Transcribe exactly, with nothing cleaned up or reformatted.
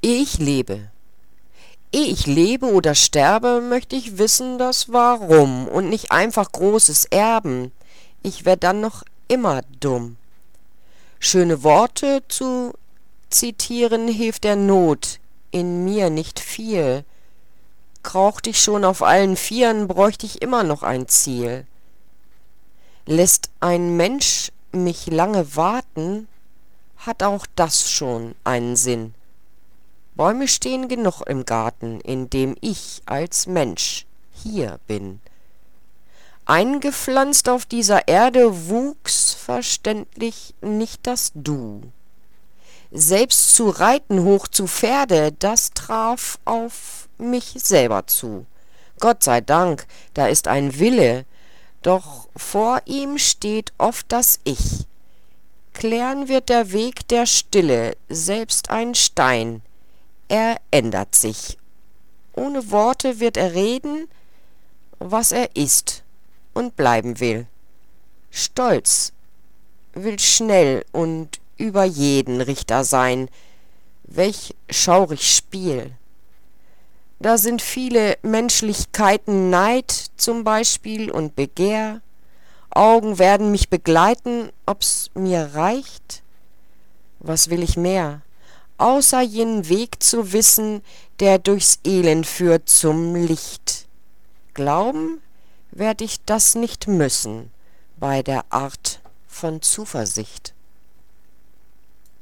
Ehe ich lebe. Ehe ich lebe oder sterbe, möchte ich wissen das Warum und nicht einfach großes Erben. Ich wär dann noch immer dumm. Schöne Worte zu zitieren hilft der Not, in mir nicht viel. Kraucht ich schon auf allen Vieren, bräucht ich immer noch ein Ziel. Lässt ein Mensch mich lange warten, hat auch das schon einen Sinn. Bäume stehen genug im Garten, in dem ich als Mensch hier bin. Eingepflanzt auf dieser Erde wuchs verständlich nicht das Du. Selbst zu reiten hoch zu Pferde, das traf auf mich selber zu. Gott sei Dank, da ist ein Wille, doch vor ihm steht oft das Ich. Klären wird der Weg der Stille, selbst ein Stein, er ändert sich. Ohne Worte wird er reden, was er ist und bleiben will. Stolz will schnell und über jeden Richter sein. Welch schaurig Spiel! Da sind viele Menschlichkeiten, Neid zum Beispiel und Begehr. Augen werden mich begleiten, ob's mir reicht? Was will ich mehr, außer jenen Weg zu wissen, der durchs Elend führt zum Licht? Glauben werd ich das nicht müssen, bei der Art von Zuversicht.